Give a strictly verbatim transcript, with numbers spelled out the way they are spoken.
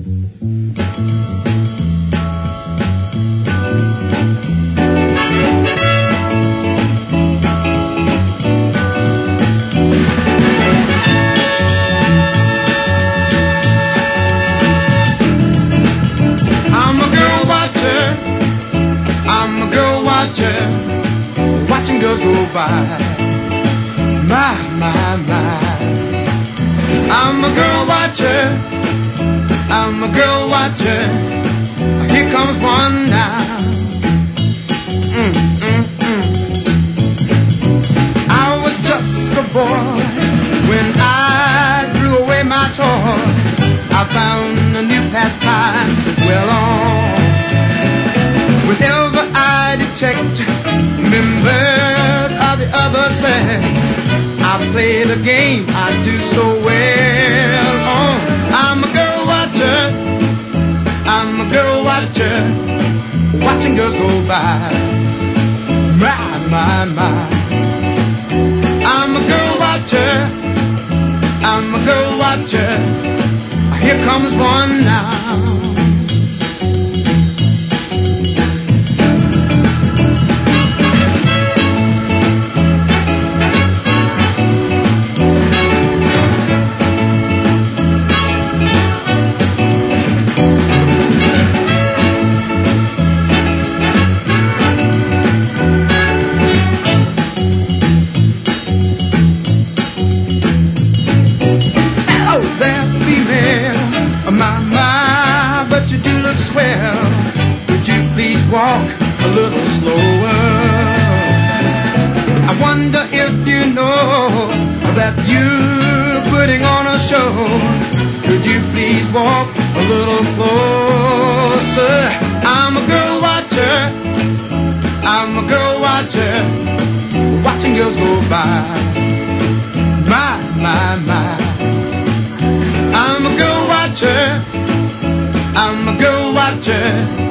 Watching girls go by, my, my, my. I'm a girl watcher, I'm a girl watcher. Here comes one now. Mm, mm, mm. I was just a boy when I threw away my toys. I found a new pastime well on. Whenever I detect members of the other sex, I play the game I do so well. Oh, I'm a girl watcher, I'm a girl watcher, watching girls go by. My, my, my. I'm a girl watcher, I'm a girl watcher. Here comes one now. Walk a little slower. I wonder if you know that you're putting on a show. Could you please walk a little closer? I'm a girl watcher, I'm a girl watcher, watching girls go by. My, my, my. I'm a girl watcher, I'm a girl watcher,